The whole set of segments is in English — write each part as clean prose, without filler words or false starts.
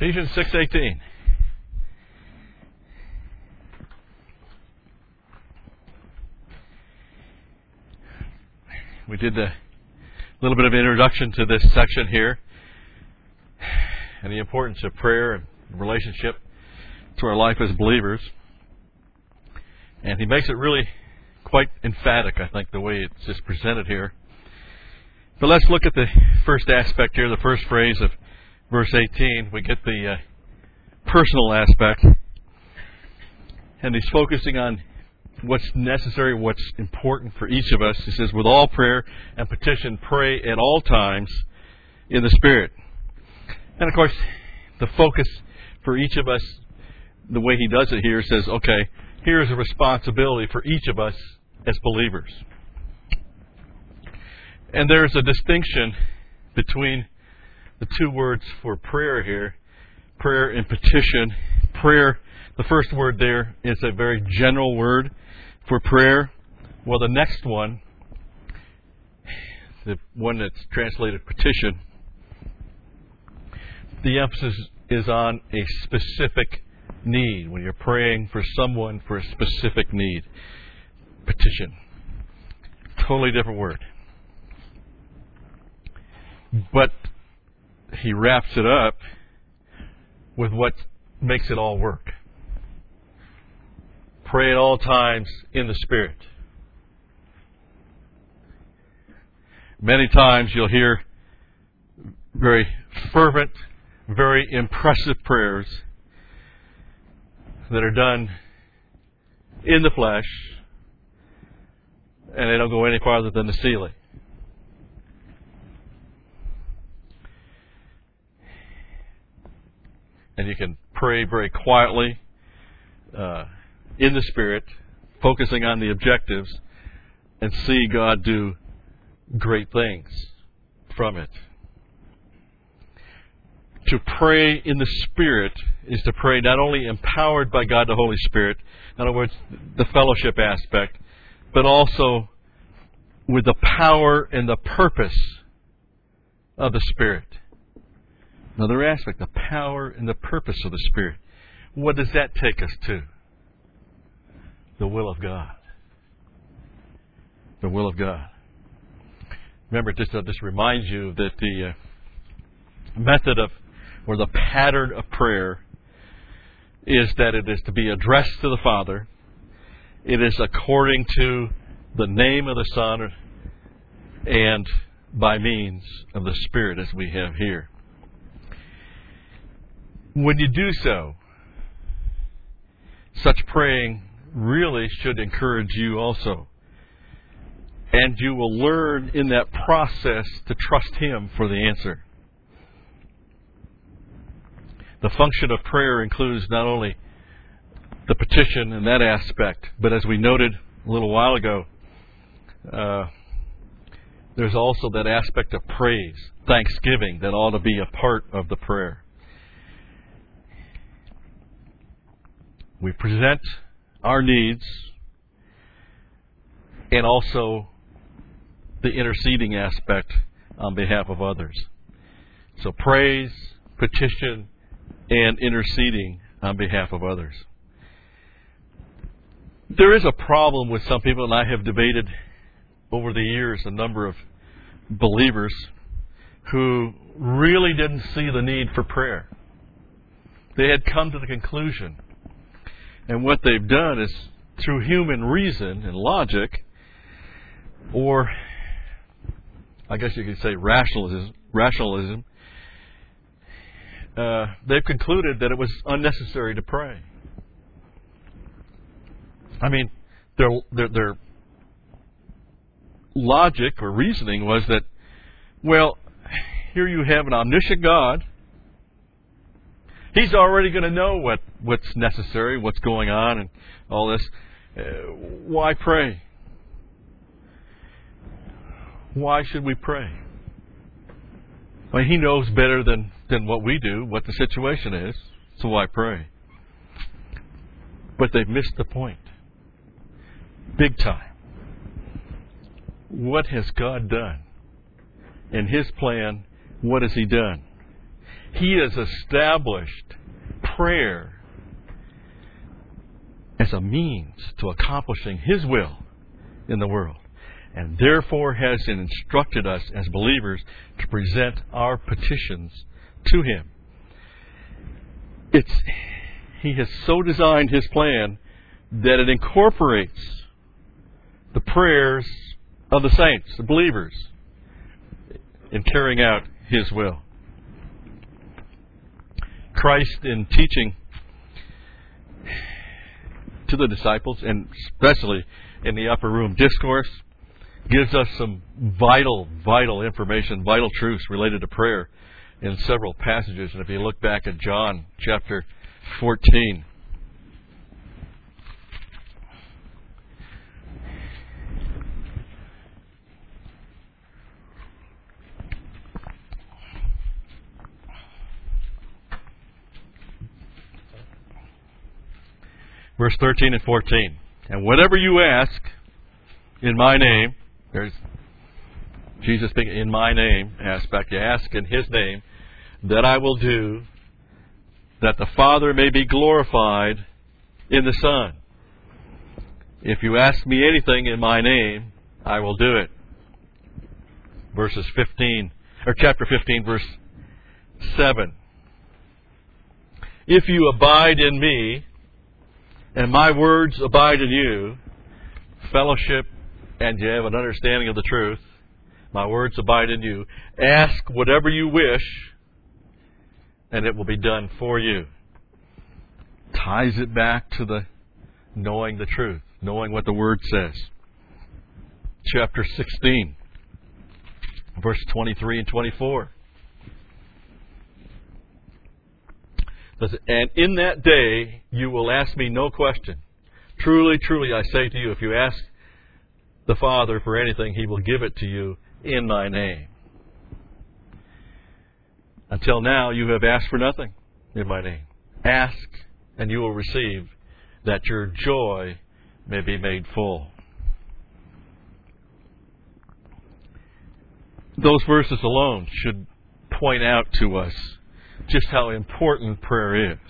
Ephesians 6:18. We did a little bit of introduction to this section here and the importance of prayer and relationship to our life as believers. And he makes it really quite emphatic, I think, the way it's just presented here. But let's look at the first aspect here, the first phrase of verse 18. We get the personal aspect. And he's focusing on what's necessary, what's important for each of us. He says, with all prayer and petition, pray at all times in the Spirit. And of course, the focus for each of us, the way he does it here, says, okay, here's a responsibility for each of us as believers. And there's a distinction between the two words for prayer here, prayer and petition. Prayer, the first word there is a very general word for prayer. Well, the next one, the one that's translated petition, the emphasis is on a specific need. When you're praying for someone for a specific need. Petition. Totally different word. But he wraps it up with what makes it all work. Pray at all times in the Spirit. Many times you'll hear very fervent, very impressive prayers that are done in the flesh, and they don't go any farther than the ceiling. And you can pray very quietly in the Spirit, focusing on the objectives, and see God do great things from it. To pray in the Spirit is to pray not only empowered by God the Holy Spirit, in other words, the fellowship aspect, but also with the power and the purpose of the Spirit. Another aspect, the power and the purpose of the Spirit. What does that take us to? The will of God. The will of God. Remember, just reminds you that the method of, or the pattern of prayer is that it is to be addressed to the Father. It is according to the name of the Son and by means of the Spirit, as we have here. When you do so, such praying really should encourage you also. And you will learn in that process to trust Him for the answer. The function of prayer includes not only the petition and that aspect, but as we noted a little while ago, there's also that aspect of praise, thanksgiving, that ought to be a part of the prayer. We present our needs and also the interceding aspect on behalf of others. So praise, petition, and interceding on behalf of others. There is a problem with some people, and I have debated over the years a number of believers who really didn't see the need for prayer. They had come to the conclusion, and what they've done is, through human reason and logic, or I guess you could say rationalism, they've concluded that it was unnecessary to pray. I mean, their logic or reasoning was that, well, here you have an omniscient God. He's already going to know what's necessary, what's going on, and all this. Why pray? Why should we pray? Well, He knows better than what we do, what the situation is, so why pray? But they've missed the point. Big time. What has God done? In His plan, what has He done? He has established prayer as a means to accomplishing His will in the world, and therefore has instructed us as believers to present our petitions to Him. He has so designed His plan that it incorporates the prayers of the saints, the believers, in carrying out His will. Christ, in teaching to the disciples, and especially in the upper room discourse, gives us some vital information, vital truths related to prayer in several passages. And if you look back at John chapter 14, verse 13 and 14. And whatever you ask in my name, there's Jesus speaking, in my name aspect, you ask in His name, that I will do, that the Father may be glorified in the Son. If you ask me anything in my name, I will do it. Chapter 15, verse 7. If you abide in me, and my words abide in you, fellowship, and you have an understanding of the truth, my words abide in you, ask whatever you wish, and it will be done for you. Ties it back to the knowing the truth, knowing what the Word says. Chapter 16, verse 23 and 24. And in that day you will ask me no question. Truly, truly, I say to you, if you ask the Father for anything, He will give it to you in my name. Until now, you have asked for nothing in my name. Ask, and you will receive, that your joy may be made full. Those verses alone should point out to us just how important prayer is.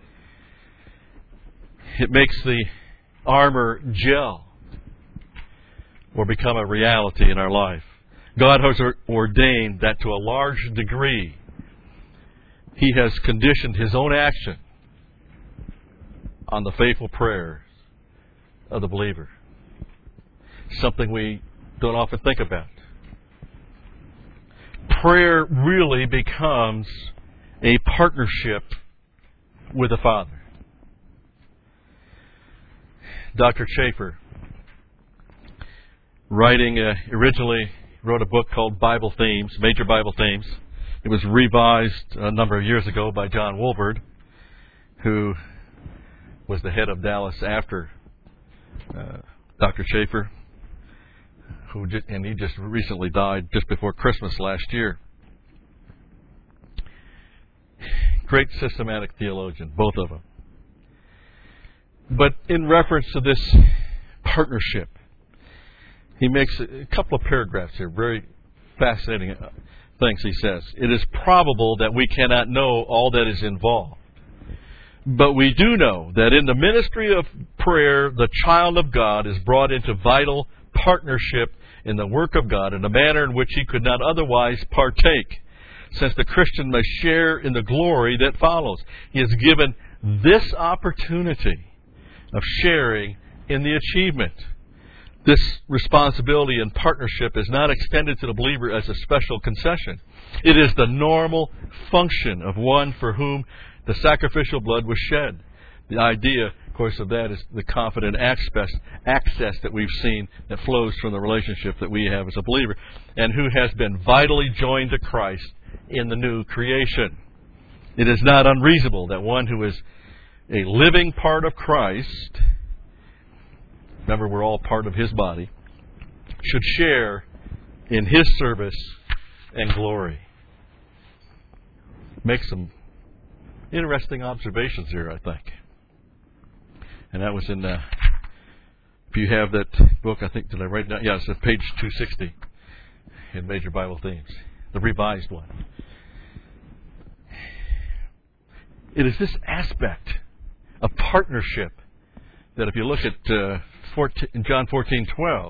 It makes the armor gel or become a reality in our life. God has ordained that to a large degree He has conditioned His own action on the faithful prayers of the believer. Something we don't often think about. Prayer really becomes a partnership with the Father. Dr. Chafer, originally wrote a book called Bible Themes, Major Bible Themes. It was revised a number of years ago by John Wolberd, who was the head of Dallas after Dr. Chafer, and he just recently died just before Christmas last year. Great systematic theologian, both of them. But in reference to this partnership, he makes a couple of paragraphs here, very fascinating things he says. It is probable that we cannot know all that is involved. But we do know that in the ministry of prayer, the child of God is brought into vital partnership in the work of God in a manner in which he could not otherwise partake, since the Christian must share in the glory that follows. He is given this opportunity of sharing in the achievement. This responsibility and partnership is not extended to the believer as a special concession. It is the normal function of one for whom the sacrificial blood was shed. The idea, of course, of that is the confident access that we've seen that flows from the relationship that we have as a believer, and who has been vitally joined to Christ in the new creation. It is not unreasonable that one who is a living part of Christ, remember we're all part of His body, should share in His service and glory. Make some interesting observations here, I think. And that was in, if you have that book, I think, did I write it down? Yeah, it's at page 260 in Major Bible Themes, the revised one. It is this aspect of partnership that if you look at in John 14:12,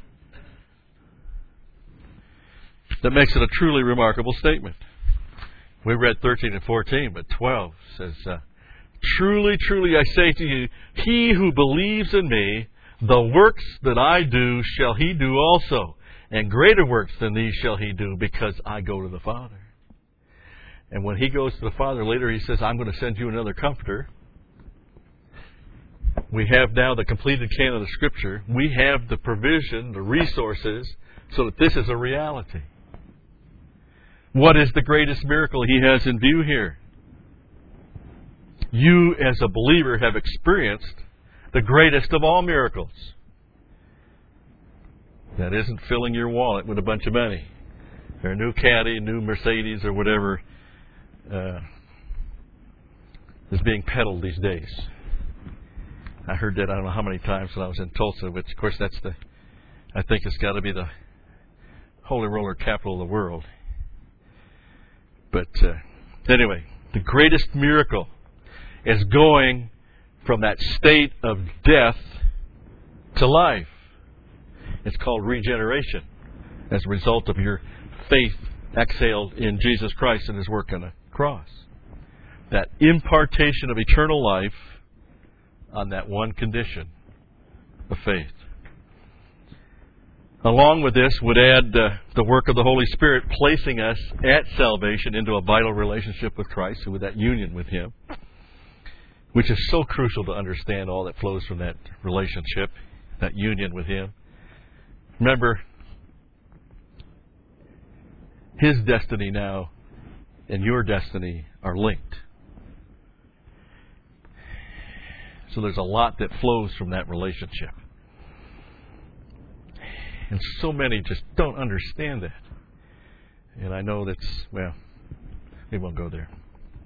that makes it a truly remarkable statement. We read 13 and 14, but 12 says, truly, truly, I say to you, he who believes in me, the works that I do shall he do also, and greater works than these shall he do, because I go to the Father. And when he goes to the Father later, he says, I'm going to send you another comforter. We have now the completed canon of Scripture. We have the provision, the resources, so that this is a reality. What is the greatest miracle he has in view here? You, as a believer, have experienced the greatest of all miracles. That isn't filling your wallet with a bunch of money, or a new Caddy, new Mercedes, or whatever is being peddled these days. I heard that I don't know how many times when I was in Tulsa, which, of course, I think it's got to be the holy roller capital of the world. But anyway, the greatest miracle is going from that state of death to life. It's called regeneration as a result of your faith exhaled in Jesus Christ and His work on the cross. That impartation of eternal life on that one condition of faith. Along with this would add the work of the Holy Spirit, placing us at salvation into a vital relationship with Christ, with that union with Him, which is so crucial to understand all that flows from that relationship, that union with Him. Remember, His destiny now and your destiny are linked. So there's a lot that flows from that relationship. And so many just don't understand that. And I know that's, well, we won't go there.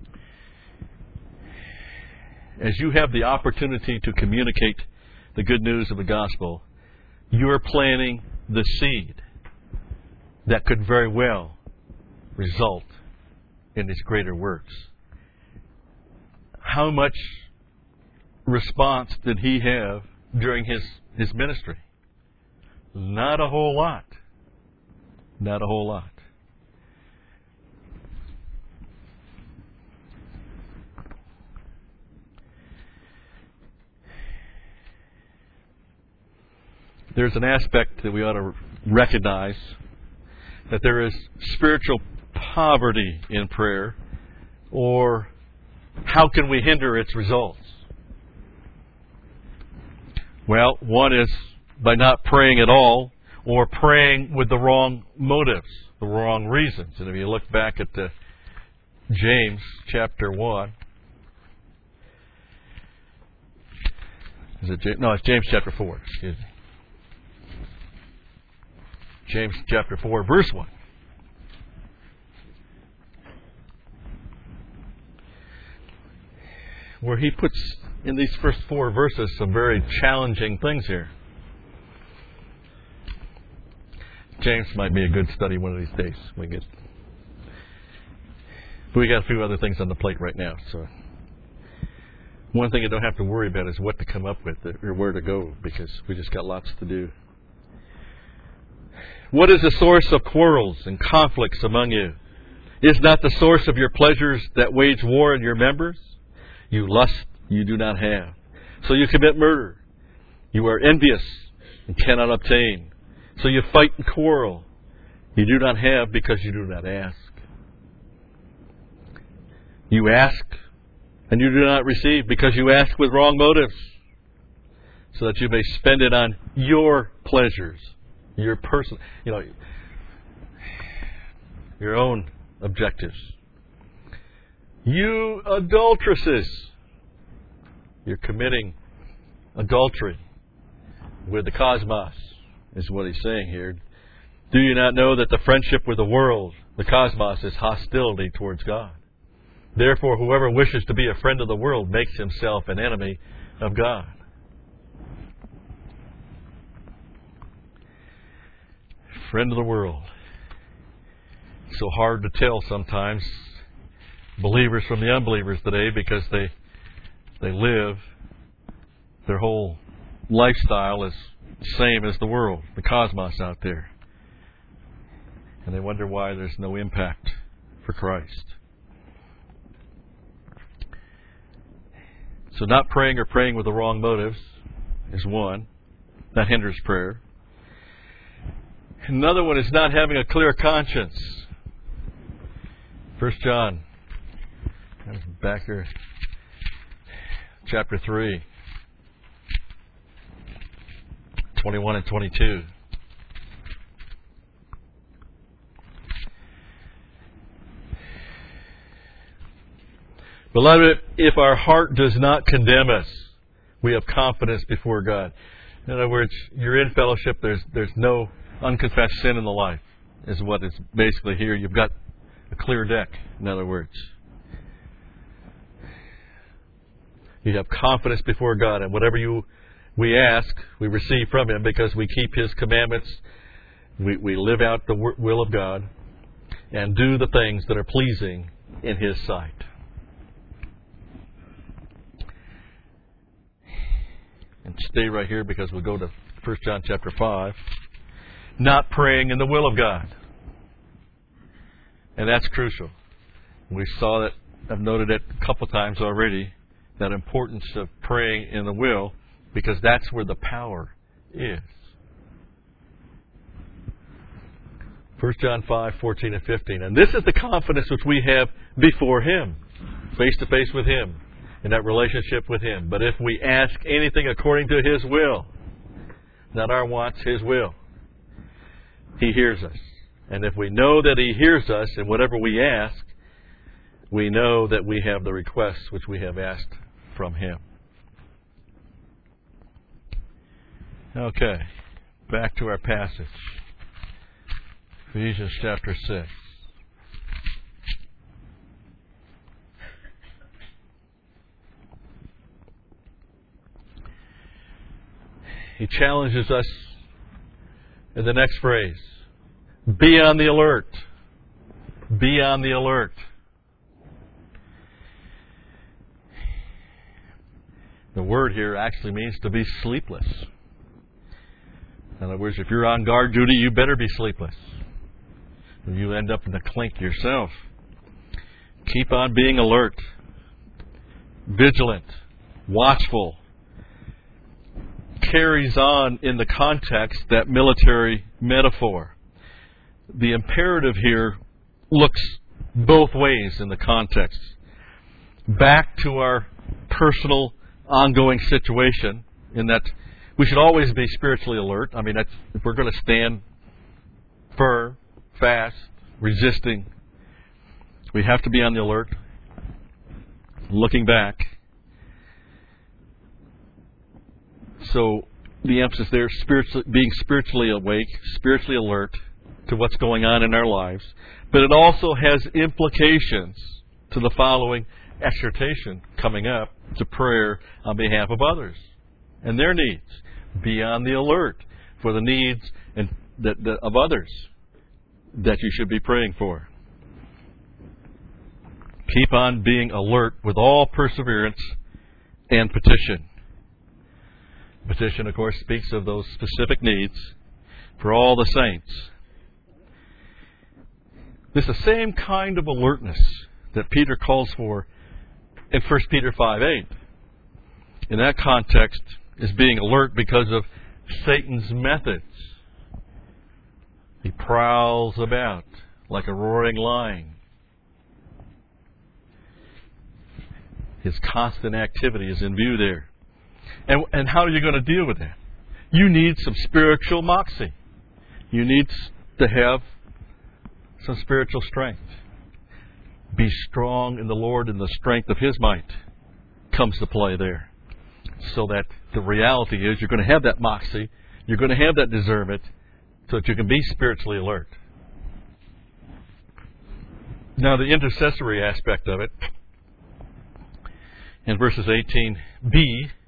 As you have the opportunity to communicate the good news of the gospel, you're planting the seed that could very well result in these greater works. How much response did he have during his ministry? Not a whole lot. Not a whole lot. There's an aspect that we ought to recognize, that there is spiritual poverty in prayer, or how can we hinder its results? Well, one is by not praying at all, or praying with the wrong motives, the wrong reasons. And if you look back at James chapter 1, it's James chapter 4, excuse me. James chapter 4, verse 1. Where he puts in these first 4 verses some very challenging things here. James might be a good study one of these days. But we got a few other things on the plate right now. So one thing you don't have to worry about is what to come up with or where to go, because we just got lots to do. What is the source of quarrels and conflicts among you? Is not the source of your pleasures that wage war in your members? You lust, you do not have. So you commit murder. You are envious and cannot obtain. So you fight and quarrel. You do not have because you do not ask. You ask and you do not receive because you ask with wrong motives, so that you may spend it on your pleasures, your personal, your own objectives. You adulteresses, you're committing adultery with the cosmos, is what he's saying here. Do you not know that the friendship with the world, the cosmos, is hostility towards God? Therefore, whoever wishes to be a friend of the world makes himself an enemy of God. Friend of the world. So hard to tell sometimes believers from the unbelievers today because they live, their whole lifestyle is the same as the world, the cosmos out there. And they wonder why there's no impact for Christ. So not praying or praying with the wrong motives is one. That hinders prayer. Another one is not having a clear conscience. 1 John, back here, chapter 3, 21 and 22. Beloved, if our heart does not condemn us, we have confidence before God. In other words, you're in fellowship, there's no unconfessed sin in the life, is what is basically here. You've got a clear deck, in other words. You have confidence before God, and whatever we ask, we receive from Him because we keep His commandments. We live out the will of God and do the things that are pleasing in His sight. And stay right here because we'll go to 1 John chapter 5. Not praying in the will of God. And that's crucial. We saw that, I've noted it a couple times already, that importance of praying in the will, because that's where the power is. 1 John 5, 14 and 15. And this is the confidence which we have before Him, face to face with Him, in that relationship with Him. But if we ask anything according to His will, not our wants, His will, He hears us. And if we know that He hears us in whatever we ask, we know that we have the requests which we have asked from Him. Okay, back to our passage. Ephesians chapter 6. He challenges us in the next phrase. Be on the alert. Be on the alert. The word here actually means to be sleepless. In other words, if you're on guard duty, you better be sleepless. Or you end up in the clink yourself. Keep on being alert, vigilant, watchful. Carries on in the context that military metaphor. The imperative here looks both ways in the context. Back to our personal, ongoing situation, in that we should always be spiritually alert. I mean, that's, if we're going to stand firm, fast, resisting, we have to be on the alert, looking back. So the emphasis there, being spiritually awake, spiritually alert to what's going on in our lives. But it also has implications to the following exhortation coming up, to prayer on behalf of others and their needs. Be on the alert for the needs of others that you should be praying for. Keep on being alert with all perseverance and petition. Petition, of course, speaks of those specific needs for all the saints. This is the same kind of alertness that Peter calls for in 1 Peter 5:8. In that context, is being alert because of Satan's methods. He prowls about like a roaring lion. His constant activity is in view there. And how are you going to deal with that? You need some spiritual moxie. You need to have some spiritual strength. Be strong in the Lord, and the strength of His might comes to play there. So that the reality is you're going to have that moxie, you're going to have that discernment, so that you can be spiritually alert. Now, the intercessory aspect of it, in verses 18b,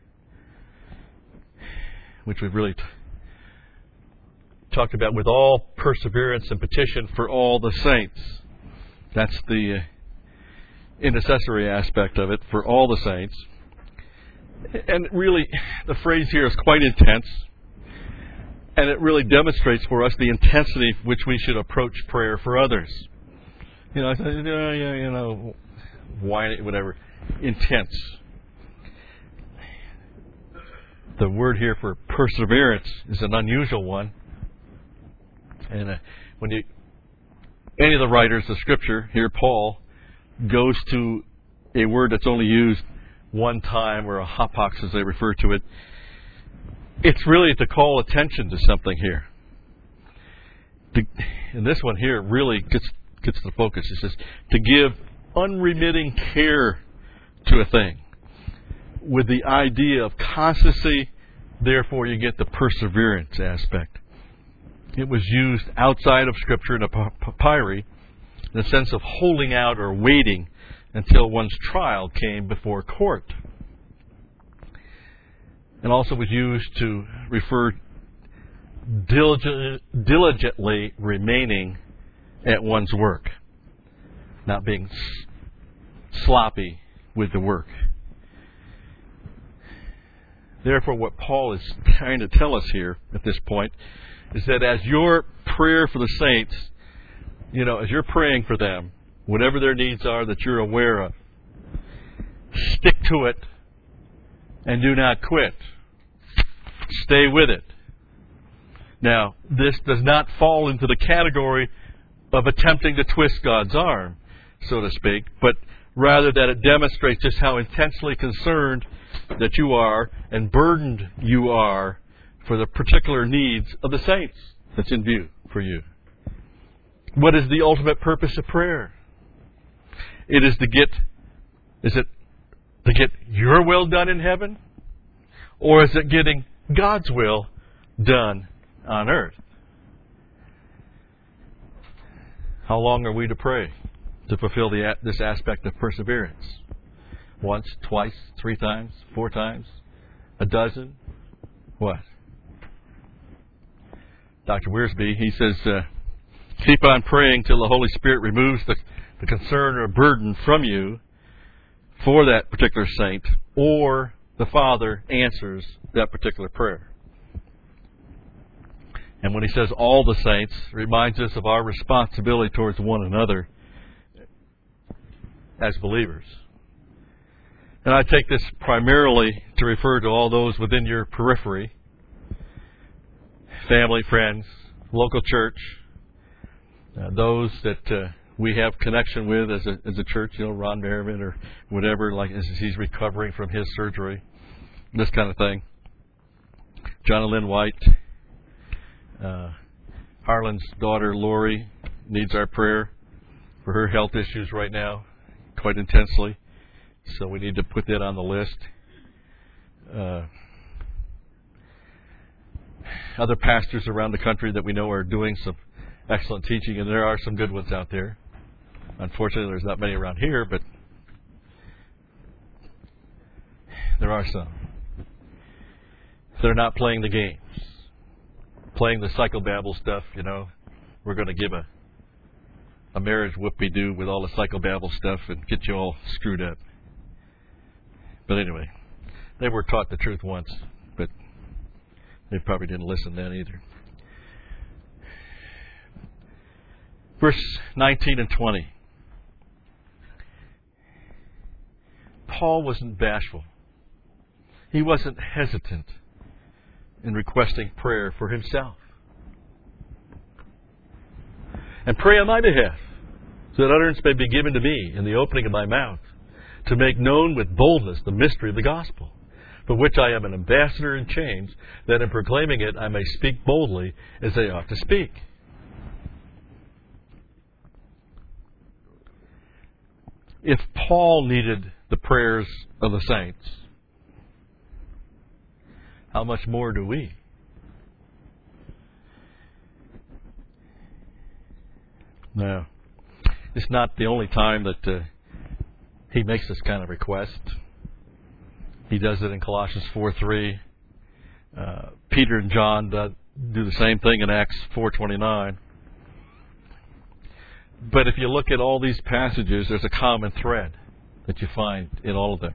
which we've really talked about, with all perseverance and petition for all the saints. That's the intercessory aspect of it for all the saints. And really, the phrase here is quite intense, and it really demonstrates for us the intensity with which we should approach prayer for others. I said, whiny, whatever, intense. The word here for perseverance is an unusual one, and any of the writers of Scripture, here Paul, goes to a word that's only used one time, or a hapax as they refer to it. It's really to call attention to something here. And this one here really gets the focus. It says to give unremitting care to a thing, with the idea of constancy. Therefore, you get the perseverance aspect. It was used outside of Scripture in the papyri in the sense of holding out or waiting until one's trial came before court. And also was used to refer diligently remaining at one's work, not being sloppy with the work. Therefore, what Paul is trying to tell us here at this point is that as your prayer for the saints, as you're praying for them, whatever their needs are that you're aware of, stick to it and do not quit. Stay with it. Now, this does not fall into the category of attempting to twist God's arm, so to speak, but rather that it demonstrates just how intensely concerned that you are and burdened you are for the particular needs of the saints that's in view for you. What is the ultimate purpose of prayer? It is to get your will done in heaven? Or is it getting God's will done on earth? How long are we to pray to fulfill this aspect of perseverance? Once, twice, 3 times, 4 times, a dozen? What? Dr. Wiersbe, he says, keep on praying till the Holy Spirit removes the concern or burden from you for that particular saint, or the Father answers that particular prayer. And when he says all the saints, it reminds us of our responsibility towards one another as believers. And I take this primarily to refer to all those within your periphery, family, friends, local church, those that we have connection with as a church, Ron Merriman or whatever, like as he's recovering from his surgery, this kind of thing. John and Lynn White, Harlan's daughter Lori needs our prayer for her health issues right now, quite intensely. So we need to put that on the list. Other pastors around the country that we know are doing some excellent teaching, and there are some good ones out there. Unfortunately, there's not many around here, but there are some. They're not playing the games, playing the psychobabble stuff, We're going to give a marriage whoopie-doo with all the psychobabble stuff and get you all screwed up. But anyway, they were taught the truth once, but they probably didn't listen then either. Verse 19 and 20. Paul wasn't bashful. He wasn't hesitant in requesting prayer for himself. And pray on my behalf, so that utterance may be given to me in the opening of my mouth, to make known with boldness the mystery of the gospel, for which I am an ambassador in chains, that in proclaiming it I may speak boldly as I ought to speak. If Paul needed the prayers of the saints, how much more do we? Now, it's not the only time that he makes this kind of request. He does it in Colossians 4:3. Peter and John do the same thing in Acts 4:29. But if you look at all these passages, there's a common thread. that you find in all of them.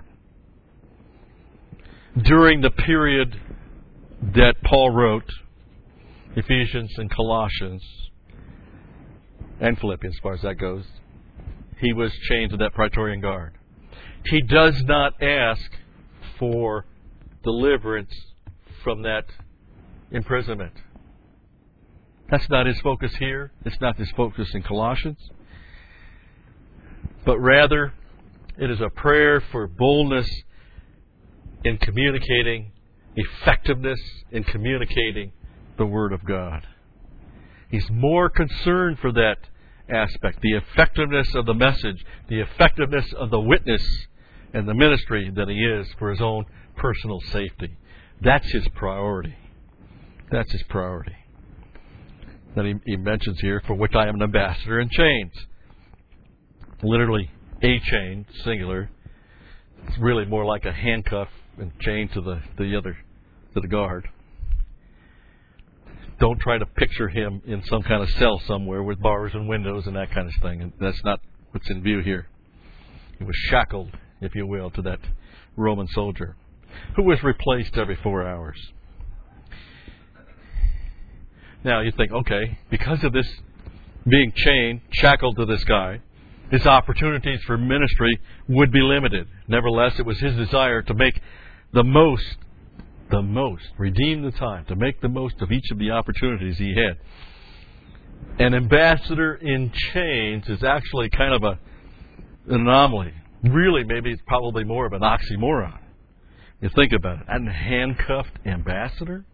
During the period that Paul wrote Ephesians and Colossians and Philippians, as far as that goes, he was chained to that Praetorian Guard. He does not ask for deliverance from that imprisonment. That's not his focus here. It's not his focus in Colossians. But rather, it is a prayer for boldness in communicating, effectiveness in communicating the Word of God. He's more concerned for that aspect, the effectiveness of the message, the effectiveness of the witness and the ministry, than he is for his own personal safety. That's his priority. That's his priority. Then he mentions here, for which I am an ambassador in chains. Literally a chain, singular. It's really more like a handcuff and chain to the guard. Don't try to picture him in some kind of cell somewhere with bars and windows and that kind of thing. And that's not what's in view here. He was shackled, if you will, to that Roman soldier who was replaced every 4 hours. Now you think, okay, because of this being chained, shackled to this guy, his opportunities for ministry would be limited. Nevertheless, it was his desire to make the most, redeem the time, to make the most of each of the opportunities he had. An ambassador in chains is actually kind of an anomaly. Really, maybe it's probably more of an oxymoron. You think about it. A handcuffed ambassador?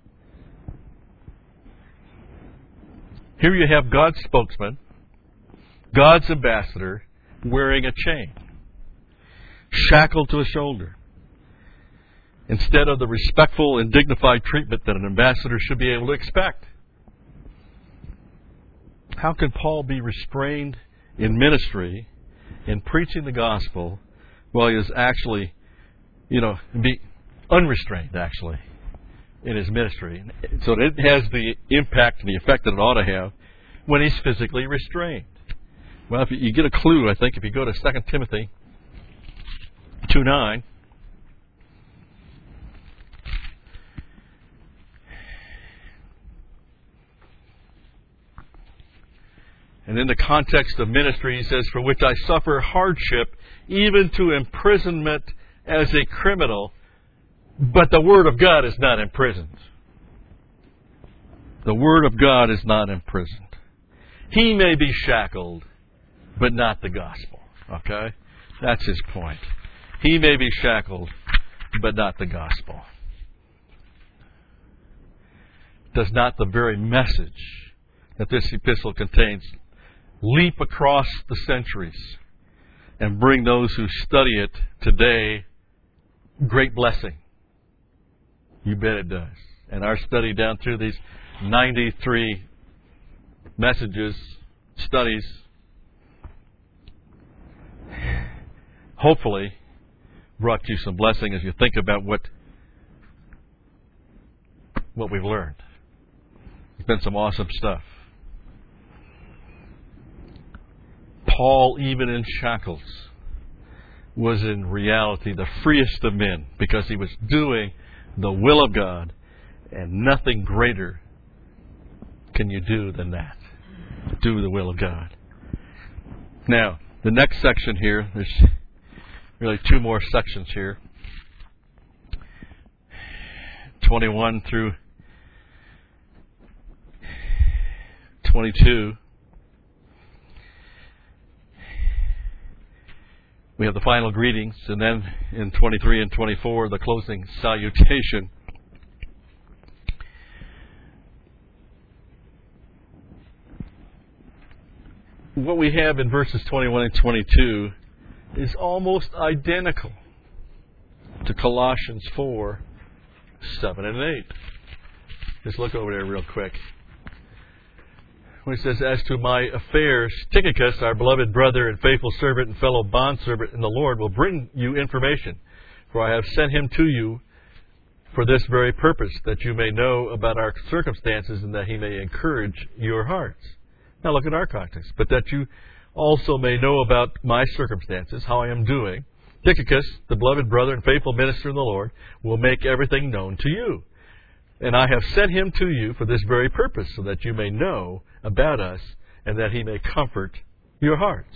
Here you have God's spokesman, God's ambassador, wearing a chain, shackled to a shoulder, instead of the respectful and dignified treatment that an ambassador should be able to expect. How can Paul be restrained in ministry, in preaching the gospel, while he is actually, be unrestrained, actually, in his ministry? So it has the impact and the effect that it ought to have when he's physically restrained. Well, if you get a clue, I think, if you go to 2 Timothy 2:9, and in the context of ministry, he says, for which I suffer hardship, even to imprisonment as a criminal, but the Word of God is not imprisoned. The Word of God is not imprisoned. He may be shackled, but not the gospel. Okay? That's his point. He may be shackled, but not the gospel. Does not the very message that this epistle contains leap across the centuries and bring those who study it today great blessing? You bet it does. And our study down through these 93 messages, studies, hopefully brought you some blessing as you think about what we've learned. It's been some awesome stuff. Paul, even in shackles, was in reality the freest of men because he was doing the will of God, and nothing greater can you do than that. Do the will of God. Now, the next section here, there's really two more sections here. 21 through 22. We have the final greetings, and then in 23 and 24, the closing salutation. What we have in verses 21 and 22 is almost identical to Colossians 4, 7 and 8. Just look over there real quick. When it says, as to my affairs, Tychicus, our beloved brother and faithful servant and fellow bondservant in the Lord, will bring you information. For I have sent him to you for this very purpose, that you may know about our circumstances and that he may encourage your hearts. Now look at our context. But that you also may know about my circumstances, how I am doing, Tychicus, the beloved brother and faithful minister in the Lord, will make everything known to you. And I have sent him to you for this very purpose, so that you may know about us and that he may comfort your hearts.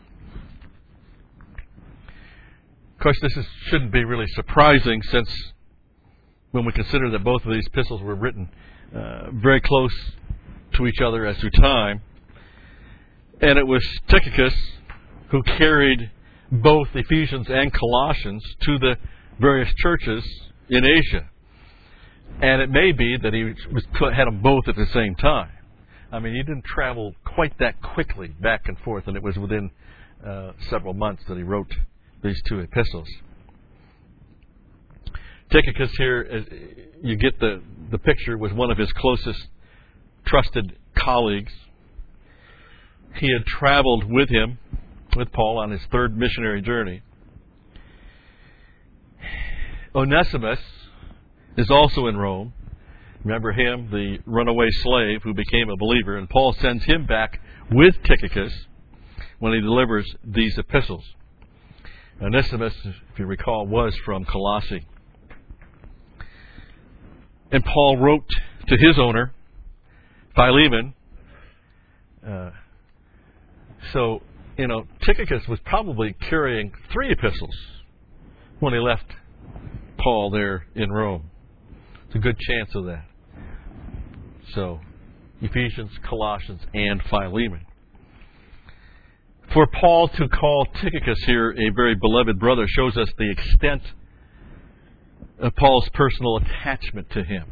Of course, this shouldn't be really surprising, since when we consider that both of these epistles were written very close to each other as to time. And it was Tychicus who carried both Ephesians and Colossians to the various churches in Asia. And it may be that he had them both at the same time. I mean, he didn't travel quite that quickly back and forth, and it was within several months that he wrote these two epistles. Tychicus here, as you get the picture, was one of his closest trusted colleagues. He had traveled with him, with Paul, on his third missionary journey. Onesimus is also in Rome. Remember him, the runaway slave who became a believer, and Paul sends him back with Tychicus when he delivers these epistles. Onesimus, if you recall, was from Colossae. And Paul wrote to his owner, Philemon. So, Tychicus was probably carrying 3 epistles when he left Paul there in Rome. It's a good chance of that. So, Ephesians, Colossians, and Philemon. For Paul to call Tychicus here a very beloved brother shows us the extent of Paul's personal attachment to him.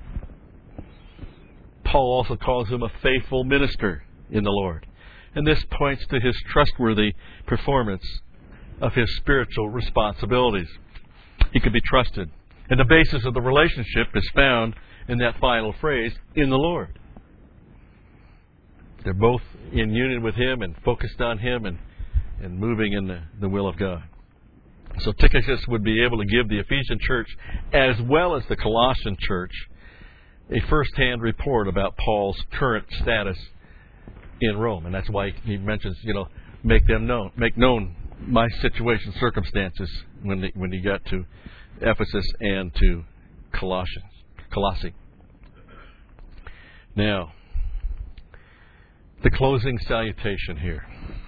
Paul also calls him a faithful minister in the Lord. And this points to his trustworthy performance of his spiritual responsibilities. He could be trusted. And the basis of the relationship is found in that final phrase, in the Lord. They're both in union with him and focused on him and moving in the will of God. So Tychicus would be able to give the Ephesian church, as well as the Colossian church, a first-hand report about Paul's current status in Rome. And that's why he mentions, make known my situation, circumstances, when he got to Ephesus and to Colossae. Now, the closing salutation here.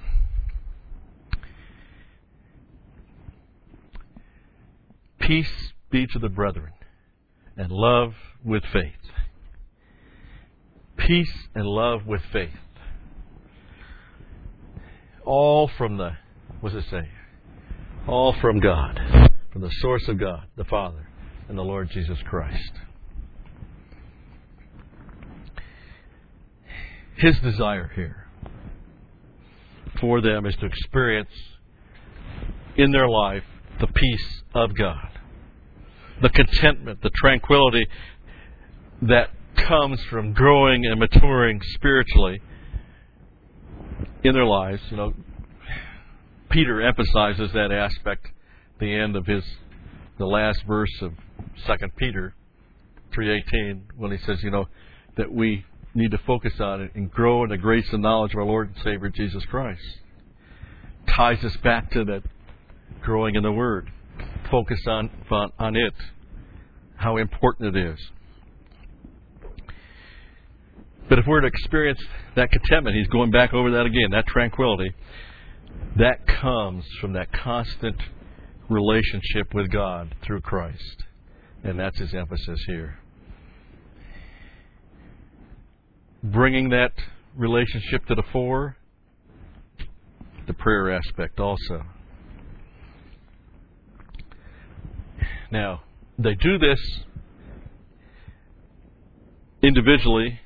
Peace be to the brethren, and love with faith. Peace and love with faith. All from what does it say? All from God, from the source of God, the Father, and the Lord Jesus Christ. His desire here for them is to experience in their life the peace of God, the contentment, the tranquility that comes from growing and maturing spiritually in their lives. Peter emphasizes that aspect at the end of the last verse of 2 Peter 3:18, when he says, that we need to focus on it and grow in the grace and knowledge of our Lord and Savior Jesus Christ. Ties us back to that growing in the Word. Focus on it, how important it is. But if we're to experience that contentment, he's going back over that again, that tranquility, that comes from that constant relationship with God through Christ. And that's his emphasis here. Bringing that relationship to the fore, the prayer aspect also. Now, they do this individually.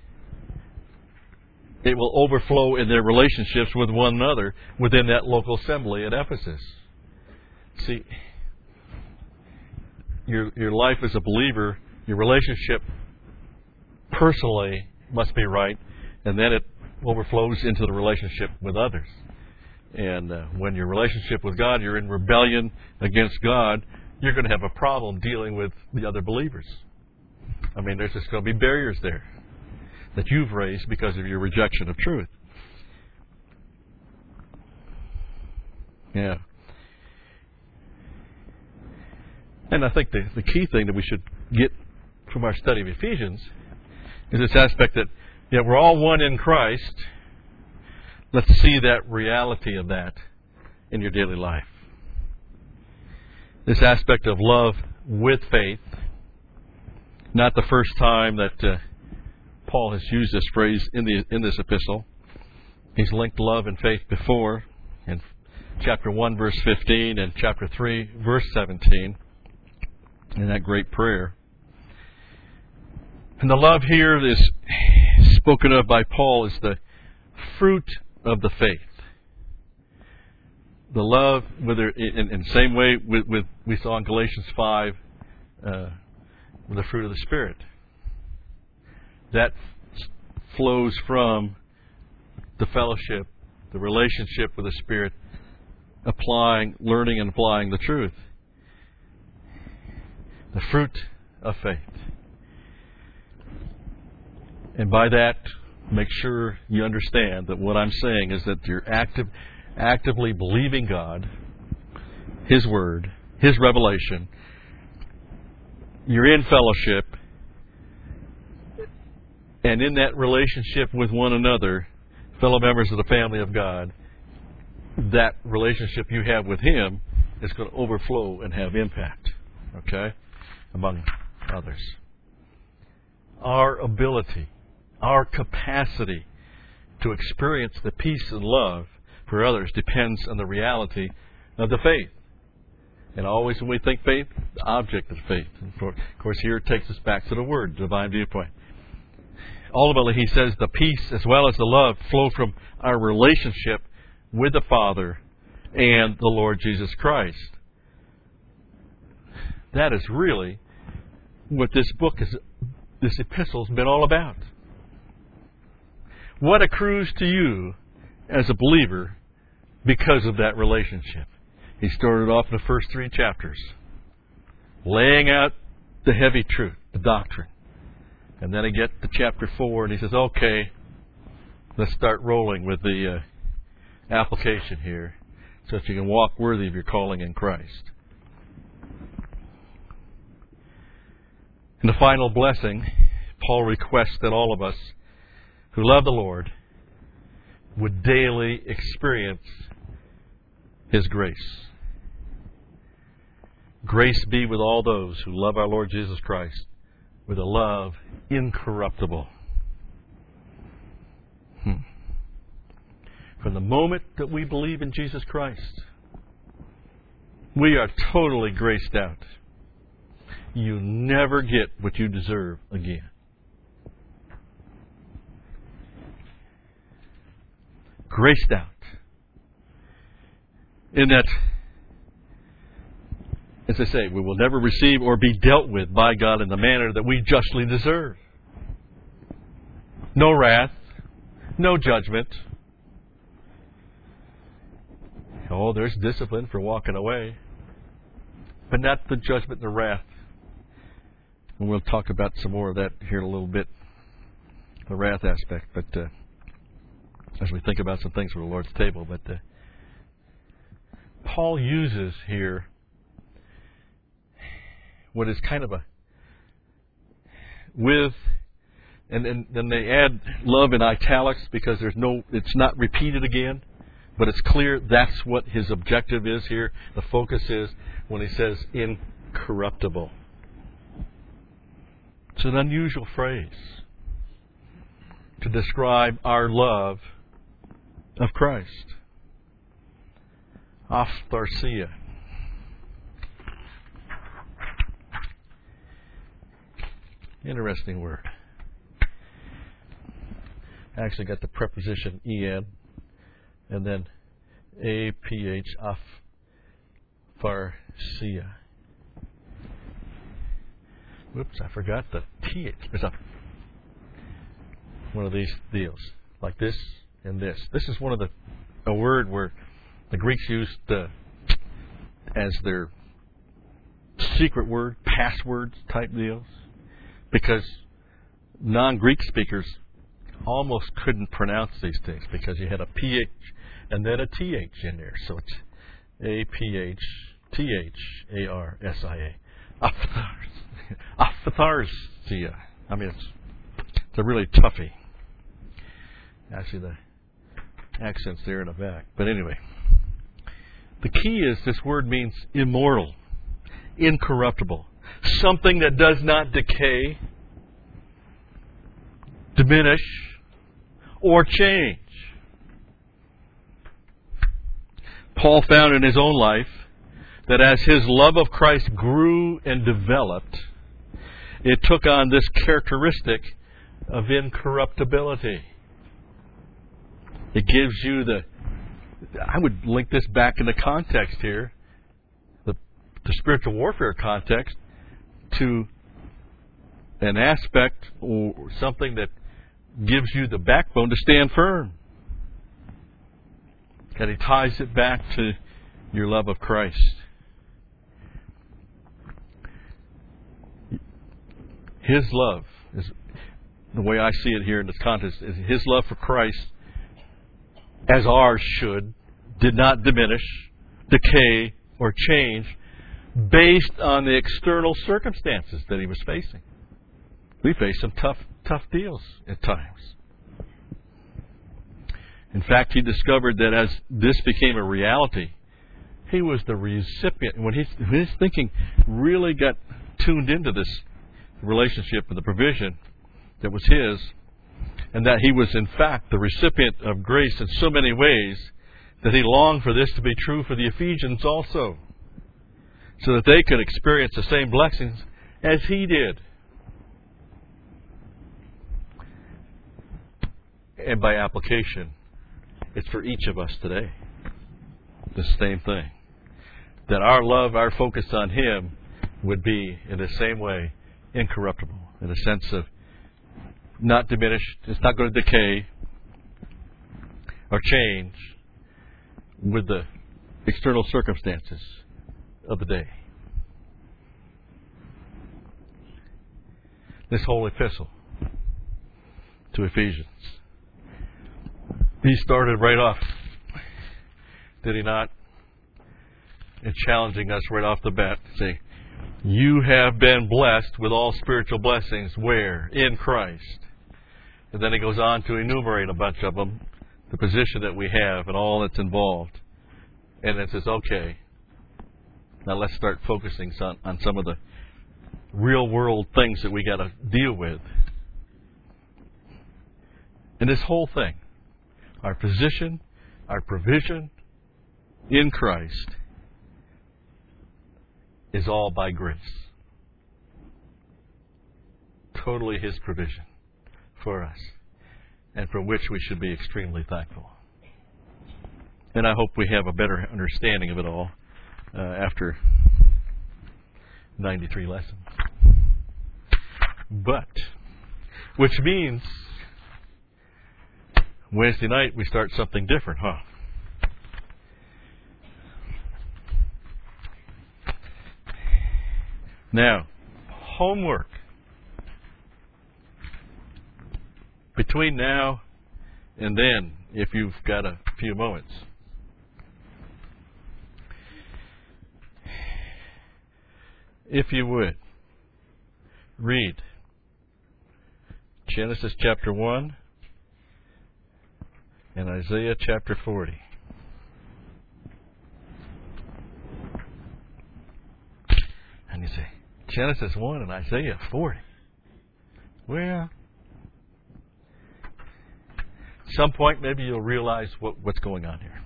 It will overflow in their relationships with one another within that local assembly at Ephesus. See, your life as a believer, your relationship personally must be right, and then it overflows into the relationship with others. And when your relationship with God, you're in rebellion against God, you're going to have a problem dealing with the other believers. I mean, there's just going to be barriers there that you've raised because of your rejection of truth. Yeah. And I think the key thing that we should get from our study of Ephesians is this aspect that we're all one in Christ. Let's see that reality of that in your daily life. This aspect of love with faith. Not the first time that Paul has used this phrase in this epistle. He's linked love and faith before in chapter 1, verse 15, and chapter 3, verse 17, in that great prayer. And the love here is spoken of by Paul as the fruit of the faith. The love, whether in the same way with we saw in Galatians 5, with the fruit of the Spirit. That flows from the fellowship, the relationship with the Spirit, learning and applying the truth. The fruit of faith. And by that, make sure you understand that what I'm saying is that you're actively believing God, His Word, His revelation. You're in fellowship, and in that relationship with one another, fellow members of the family of God, that relationship you have with Him is going to overflow and have impact, okay, among others. Our ability, our capacity to experience the peace and love for others depends on the reality of the faith. And always when we think faith, the object of faith. And of course, here it takes us back to the Word, divine viewpoint. Ultimately, he says the peace as well as the love flow from our relationship with the Father and the Lord Jesus Christ. That is really what this epistle has been all about. What accrues to you as a believer because of that relationship? He started off in the first 3 chapters, laying out the heavy truth, the doctrine. And then he gets to chapter 4 and he says, okay, let's start rolling with the application here so that you can walk worthy of your calling in Christ. In the final blessing, Paul requests that all of us who love the Lord would daily experience His grace. Grace be with all those who love our Lord Jesus Christ with a love incorruptible. From the moment that we believe in Jesus Christ, we are totally graced out. You never get what you deserve again. Graced out. In that, as I say, we will never receive or be dealt with by God in the manner that we justly deserve. No wrath, no judgment. Oh, there's discipline for walking away, but not the judgment and the wrath. And we'll talk about some more of that here in a little bit, the wrath aspect, but as we think about some things for the Lord's table. But Paul uses here what is kind of and then they add love in italics because it's not repeated again, but it's clear that's what his objective is here. The focus is when he says incorruptible. It's an unusual phrase to describe our love of Christ. Aphtharsia. Interesting word. I actually got the preposition en and then aph, aphtharsia. Whoops, I forgot the th. There's one of these deals, like this and this. This is one of a word where the Greeks used as their secret word, passwords type deals, because non-Greek speakers almost couldn't pronounce these things because you had a ph and then a th in there. So it's aphtharsia. aphtharsia. I mean, it's a really toughie. Actually, the accent's there in the back. But anyway, the key is this word means immortal, incorruptible, something that does not decay, diminish, or change. Paul found in his own life that as his love of Christ grew and developed, it took on this characteristic of incorruptibility. It gives you I would link this back in the context here, the spiritual warfare context, to an aspect or something that gives you the backbone to stand firm. And he ties it back to your love of Christ. His love, is the way I see it here in this context, is his love for Christ, as ours should, did not diminish, decay, or change based on the external circumstances that he was facing. We face some tough deals at times. In fact, he discovered that as this became a reality, he was the recipient. When his thinking really got tuned into this relationship and the provision that was his, and that he was in fact the recipient of grace in so many ways, that he longed for this to be true for the Ephesians also, so that they could experience the same blessings as he did. And by application, it's for each of us today. The same thing. That our love, our focus on him would be, in the same way, incorruptible, in the sense of not diminished, it's not going to decay or change with the external circumstances of the day. This whole epistle to Ephesians, he started right off, did he not? In challenging us right off the bat, say, you have been blessed with all spiritual blessings. Where? In Christ. And then he goes on to enumerate a bunch of them, the position that we have and all that's involved. And it says, okay, now let's start focusing on some of the real world things that we got to deal with. And this whole thing, our position, our provision in Christ, is all by grace. Totally his provision for us, and for which we should be extremely thankful. And I hope we have a better understanding of it all after 93 lessons. But, which means Wednesday night we start something different, huh? Now, homework. Between now and then, if you've got a few moments, if you would, read Genesis chapter 1 and Isaiah chapter 40. And you say, Genesis 1 and Isaiah 40. Well, at some point maybe you'll realize what's going on here.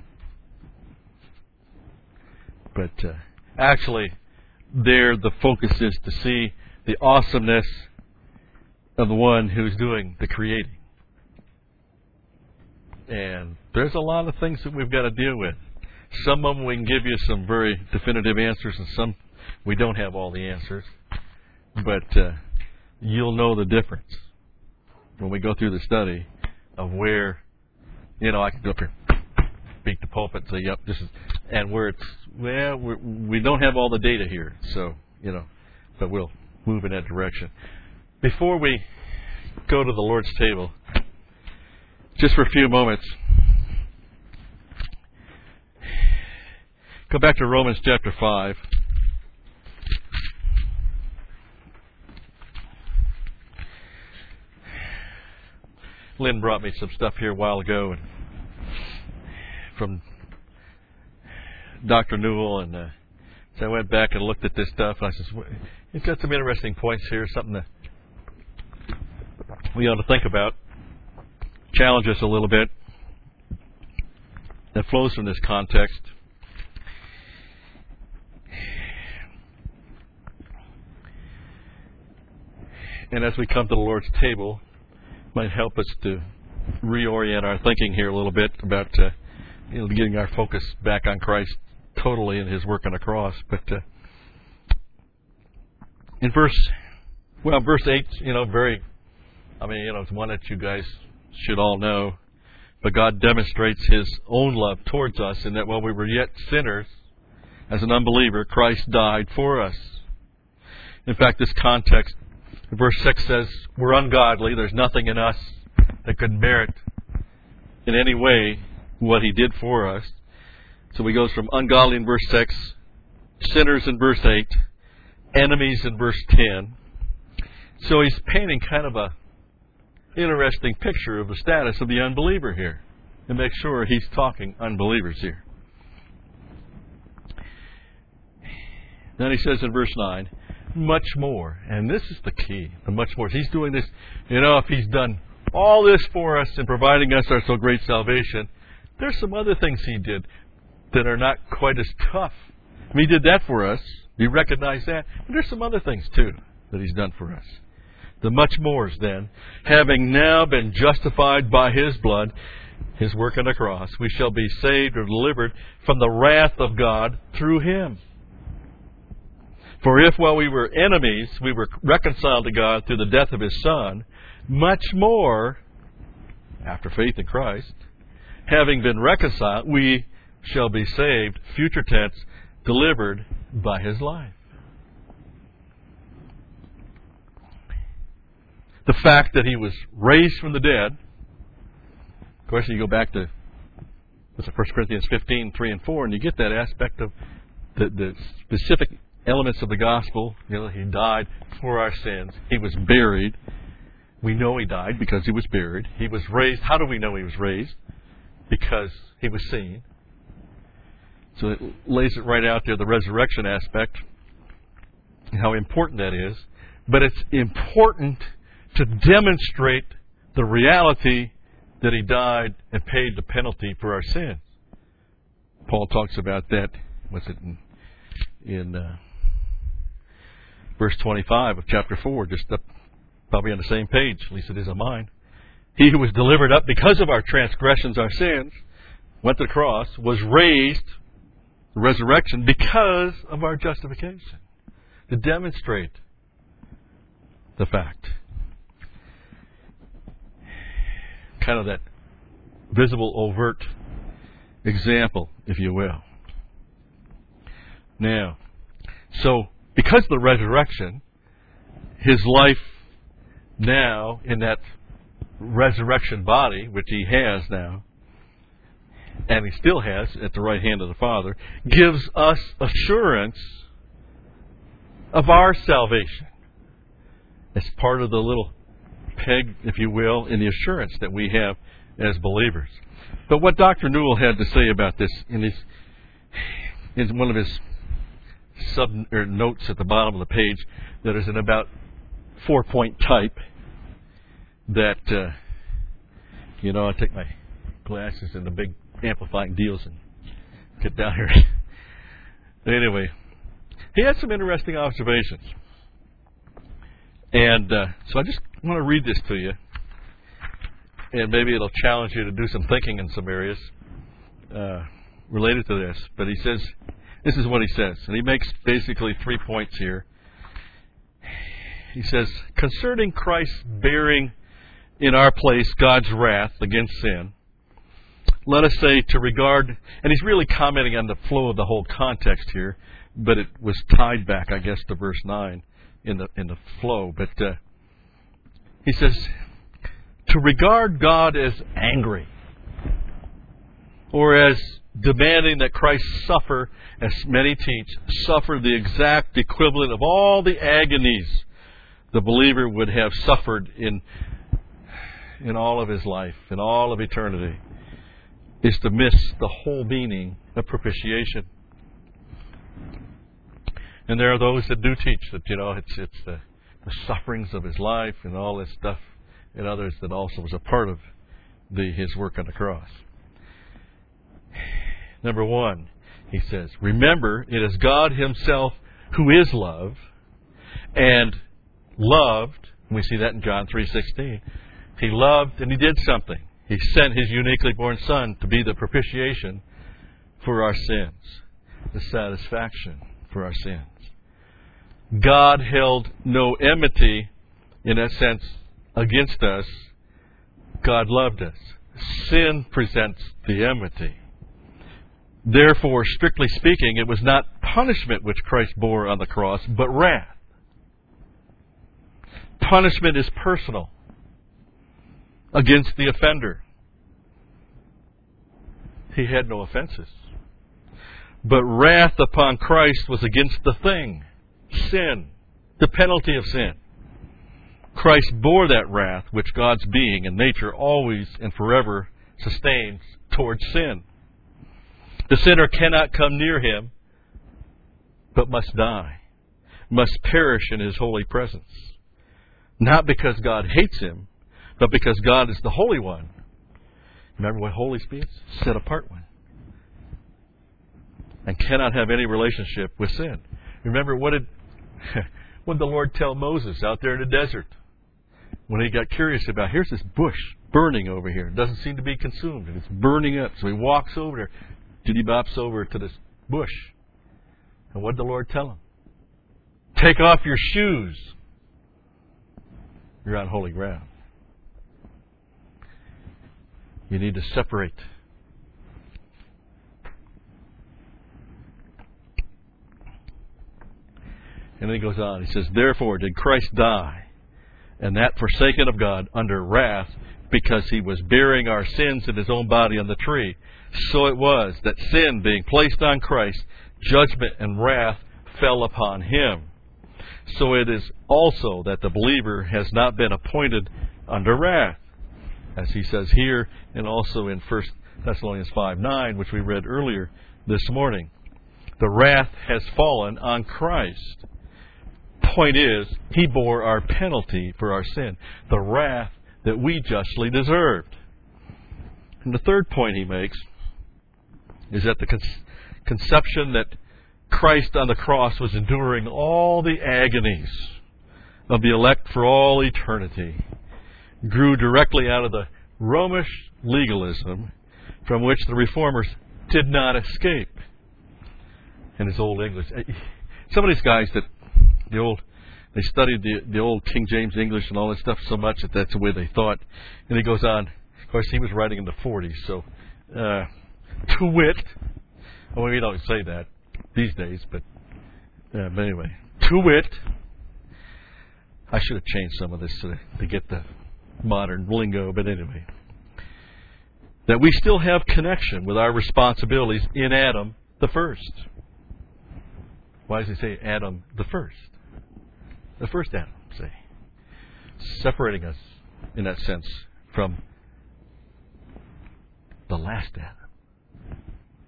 But actually, there the focus is to see the awesomeness of the one who's doing the creating. And there's a lot of things that we've got to deal with. Some of them we can give you some very definitive answers, and some we don't have all the answers. But you'll know the difference when we go through the study of where, I can go up here, beat the pulpit and say, yep, this is, and where it's, well, we don't have all the data here. So, but we'll move in that direction. Before we go to the Lord's table, just for a few moments, go back to Romans chapter 5. Lynn brought me some stuff here a while ago and from Dr. Newell, and so I went back and looked at this stuff, and I said, it's got some interesting points here, something that we ought to think about, challenge us a little bit, that flows from this context. And as we come to the Lord's table, it might help us to reorient our thinking here a little bit about getting our focus back on Christ totally and His work on the cross. But in verse 8, it's one that you guys should all know. But God demonstrates His own love towards us in that while we were yet sinners, as an unbeliever, Christ died for us. In fact, this context, verse 6 says, we're ungodly. There's nothing in us that could merit in any way what He did for us. So He goes from ungodly in verse 6, sinners in verse 8, enemies in verse 10. So He's painting kind of a interesting picture of the status of the unbeliever here. And make sure He's talking unbelievers here. Then He says in verse 9, much more. And this is the key. The much more. He's doing this, if He's done all this for us in providing us our so great salvation, there's some other things He did that are not quite as tough. He did that for us. We recognize that. But there's some other things, too, that He's done for us. The much mores, then, having now been justified by His blood, His work on the cross, we shall be saved or delivered from the wrath of God through Him. For if while we were enemies, we were reconciled to God through the death of His Son, much more, after faith in Christ, having been reconciled, we shall be saved, future tense, delivered by His life. The fact that He was raised from the dead, of course, you go back to 1 Corinthians 15, 3 and 4, and you get that aspect of the specific elements of the gospel. He died for our sins. He was buried. We know He died because He was buried. He was raised. How do we know He was raised? Because He was seen. So it lays it right out there, the resurrection aspect, and how important that is. But it's important to demonstrate the reality that He died and paid the penalty for our sins. Paul talks about that, in verse 25 of chapter 4, just up, probably on the same page, at least it is on mine. He who was delivered up because of our transgressions, our sins, went to the cross, was raised, the resurrection, because of our justification. To demonstrate the fact. Kind of that visible, overt example, if you will. Now, so because of the resurrection, His life now in that resurrection body, which He has now, and He still has at the right hand of the Father, gives us assurance of our salvation. It's part of the little peg, if you will, in the assurance that we have as believers. But what Dr. Newell had to say about this in one of his notes at the bottom of the page that is in about 4-point type that, I take my glasses and the big amplifying deals and get down here. Anyway, he had some interesting observations. And so I just want to read this to you. And maybe it'll challenge you to do some thinking in some areas related to this. But this is what he says. And he makes basically 3 points here. He says, concerning Christ bearing in our place God's wrath against sin, let us say to regard, and he's really commenting on the flow of the whole context here, but it was tied back, I guess, to verse 9 in the flow. But he says, to regard God as angry, or as demanding that Christ suffer, as many teach, suffer the exact equivalent of all the agonies the believer would have suffered in in all of his life, in all of eternity, is to miss the whole meaning of propitiation. And there are those that do teach that, it's the sufferings of his life and all this stuff, and others that also was a part of his work on the cross. Number one, he says, remember, it is God himself who is love, and loved, and we see that in John 3:16, he loved and he did something. He sent his uniquely born Son to be the propitiation for our sins, the satisfaction for our sins. God held no enmity, in that sense, against us. God loved us. Sin presents the enmity. Therefore, strictly speaking, it was not punishment which Christ bore on the cross, but wrath. Punishment is personal against the offender. He had no offenses. But wrath upon Christ was against the thing, sin, the penalty of sin. Christ bore that wrath which God's being and nature always and forever sustains towards sin. The sinner cannot come near him, but must die, must perish in his holy presence. Not because God hates him, but because God is the Holy One. Remember what holy means? Set apart one. And cannot have any relationship with sin. Remember, what did the Lord tell Moses out there in the desert? When he got curious about, here's this bush burning over here. It doesn't seem to be consumed, and it's burning up. So he walks over there. He bops over to this bush. And what did the Lord tell him? Take off your shoes. You're on holy ground. You need to separate. And then he goes on. He says, therefore did Christ die, and that forsaken of God, under wrath, because he was bearing our sins in his own body on the tree. So it was that sin being placed on Christ, judgment and wrath fell upon him. So it is also that the believer has not been appointed under wrath, as he says here, and also in 1 Thessalonians 5:9, which we read earlier this morning. The wrath has fallen on Christ. Point is, he bore our penalty for our sin, the wrath that we justly deserved. And the third point he makes is that the conception that Christ on the cross was enduring all the agonies of the elect for all eternity grew directly out of the Romish legalism from which the Reformers did not escape. In his old English, some of these guys that they studied the old King James English and all that stuff so much that that's the way they thought. And he goes on. Of course, he was writing in the 40s, so to wit, well, we don't say that these days, but anyway, to wit, I should have changed some of this to get the modern lingo, but anyway, that we still have connection with our responsibilities in Adam the first. Why does he say Adam the first? The first Adam, say. Separating us, in that sense, from the last Adam.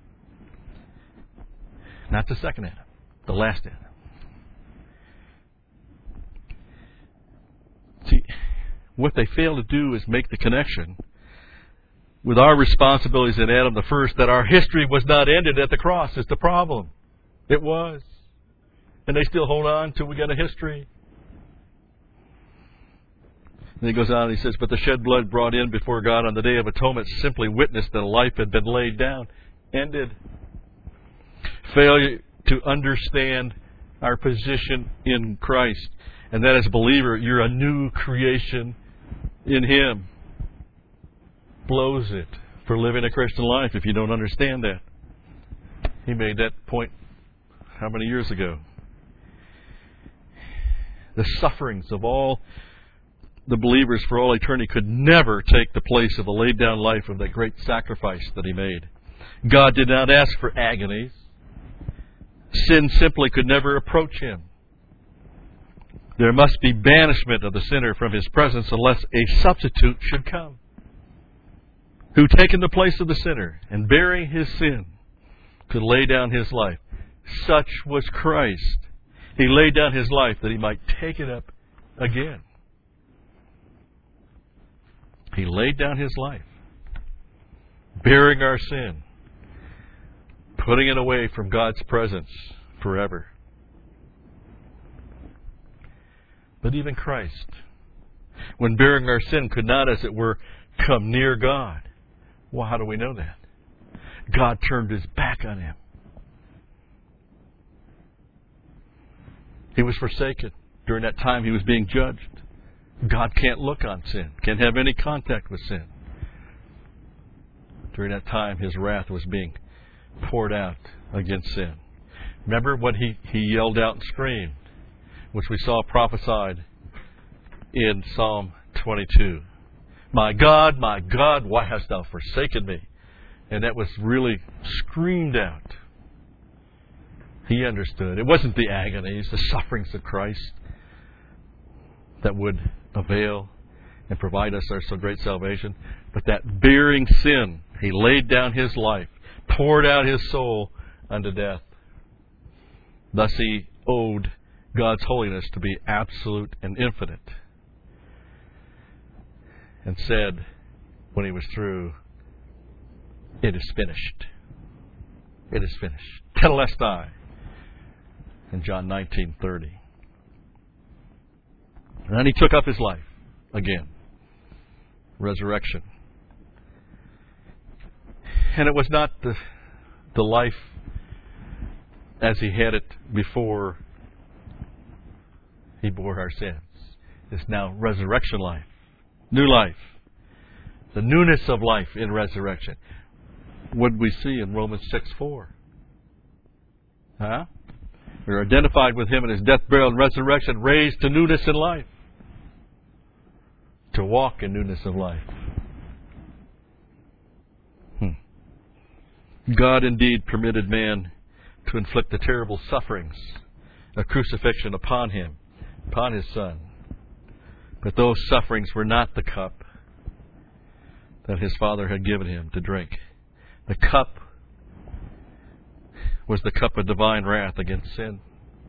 Not the second Adam, the last Adam. See, what they fail to do is make the connection with our responsibilities in Adam the first, that our history was not ended at the cross is the problem. It was. And they still hold on till we got a history. And he goes on and he says, but the shed blood brought in before God on the Day of Atonement simply witnessed that a life had been laid down. Ended. Failure to understand our position in Christ. And that as a believer, you're a new creation in Him. Blows it for living a Christian life if you don't understand that. He made that point how many years ago? The sufferings of all the believers for all eternity could never take the place of the laid down life of that great sacrifice that He made. God did not ask for agonies. Sin simply could never approach Him. There must be banishment of the sinner from his presence unless a substitute should come, who, taking the place of the sinner and bearing his sin, could lay down his life. Such was Christ. He laid down his life that he might take it up again. He laid down his life, bearing our sin, putting it away from God's presence forever. But even Christ, when bearing our sin, could not, as it were, come near God. Well, how do we know that? God turned his back on him. He was forsaken. During that time, he was being judged. God can't look on sin, can't have any contact with sin. During that time, his wrath was being poured out against sin. Remember what he yelled out and screamed, which we saw prophesied in Psalm 22. My God, why hast thou forsaken me? And that was really screamed out. He understood. It wasn't the agonies, the sufferings of Christ that would avail and provide us our so great salvation, but that bearing sin, he laid down his life, poured out his soul unto death. Thus he owed God's holiness to be absolute and infinite, and said, when he was through, it is finished. It is finished. Tetelestai, in John 19:30. And then he took up his life again. Resurrection. And it was not the life as he had it before he bore our sins. It's now resurrection life. New life. The newness of life in resurrection. What did we see in Romans 6:4? We're identified with him in his death, burial, and resurrection, raised to newness in life. To walk in newness of life. God indeed permitted man to inflict the terrible sufferings of crucifixion upon him, upon his Son. But those sufferings were not the cup that his Father had given him to drink. The cup was the cup of divine wrath against sin.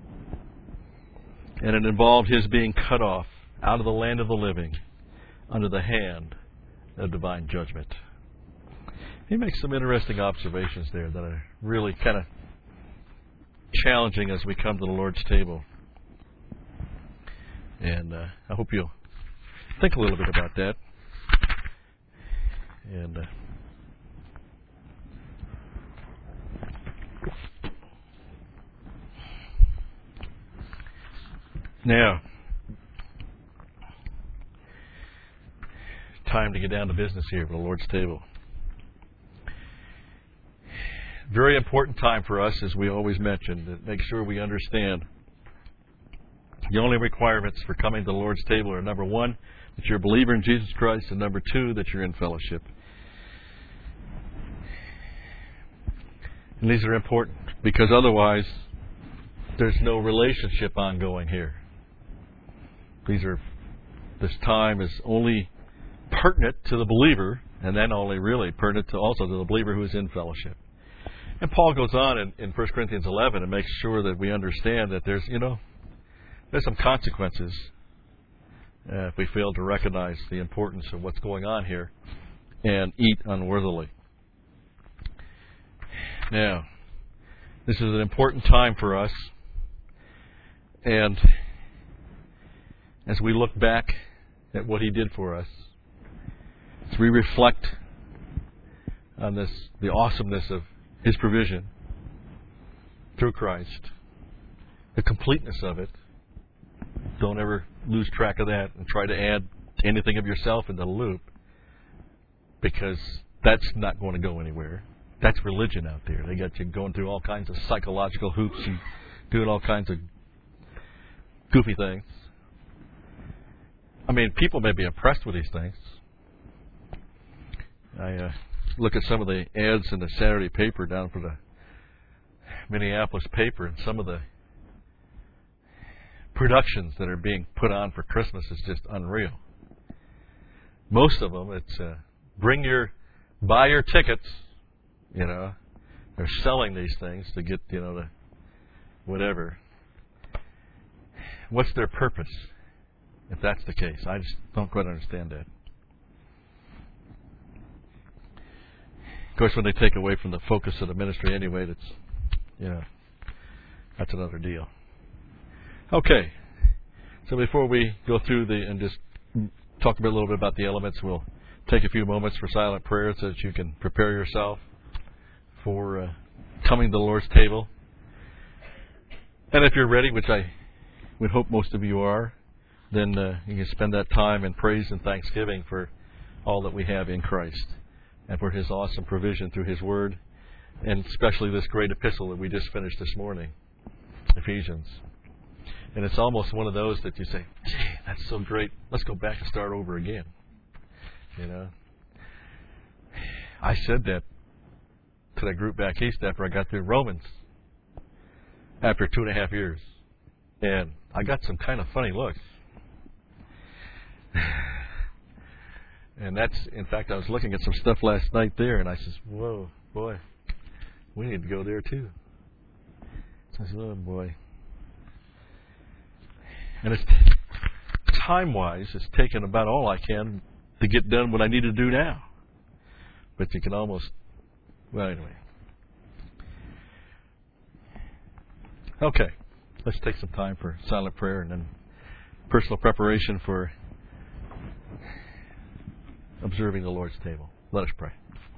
And it involved his being cut off out of the land of the living under the hand of divine judgment. He makes some interesting observations there that are really kind of challenging as we come to the Lord's table. And I hope you'll think a little bit about that. And now, time to get down to business here for the Lord's table. Very important time for us, as we always mention, to make sure we understand the only requirements for coming to the Lord's table are, number one, that you're a believer in Jesus Christ, and number two, that you're in fellowship. And these are important because otherwise there's no relationship ongoing here. This time is only pertinent to the believer, and then only really pertinent also to the believer who is in fellowship. And Paul goes on in 1 Corinthians 11 and makes sure that we understand that there's some consequences if we fail to recognize the importance of what's going on here and eat unworthily. Now, this is an important time for us, and as we look back at what he did for us, as we reflect on the awesomeness of his provision through Christ, the completeness of it, don't ever lose track of that and try to add anything of yourself into the loop, because that's not going to go anywhere. That's religion out there. They got you going through all kinds of psychological hoops and doing all kinds of goofy things. I mean, people may be impressed with these things. I look at some of the ads in the Saturday paper down for the Minneapolis paper, and some of the productions that are being put on for Christmas is just unreal. Most of them, it's buy your tickets. They're selling these things to get the whatever. What's their purpose? If that's the case, I just don't quite understand that. Of course, when they take away from the focus of the ministry anyway, that's another deal. Okay, so before we go through and just talk a little bit about the elements, we'll take a few moments for silent prayer so that you can prepare yourself for coming to the Lord's table. And if you're ready, which I would hope most of you are, then you can spend that time in praise and thanksgiving for all that we have in Christ and for His awesome provision through His Word, and especially this great epistle that we just finished this morning, Ephesians. And it's almost one of those that you say, gee, that's so great. Let's go back and start over again. I said that to that group back east after I got through Romans after 2.5 years. And I got some kind of funny looks. And in fact, I was looking at some stuff last night there, and I says, whoa, boy, we need to go there too. So I said, oh boy. And it's time-wise, it's taken about all I can to get done what I need to do now. But you can almost, well, anyway. Okay, let's take some time for silent prayer and then personal preparation for observing the Lord's table. Let us pray.